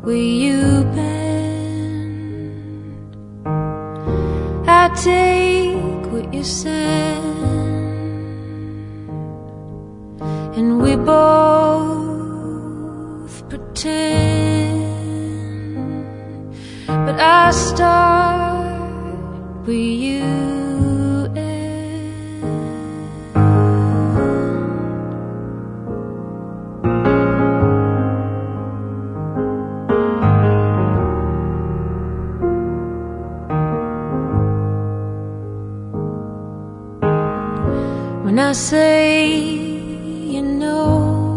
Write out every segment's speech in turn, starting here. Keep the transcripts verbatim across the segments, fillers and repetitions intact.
where you bend. I take what you send, and we both pretend. But I start where you when I say you know,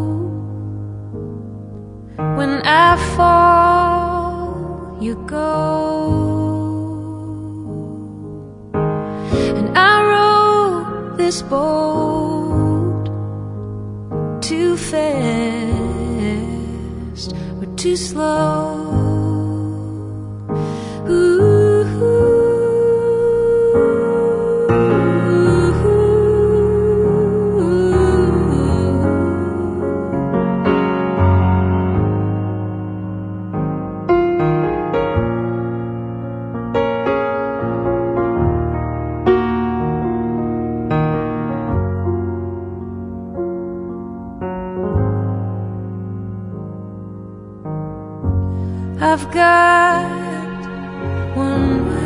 when I fall you go, and I row this boat too fast or too slow. Ooh. I've got one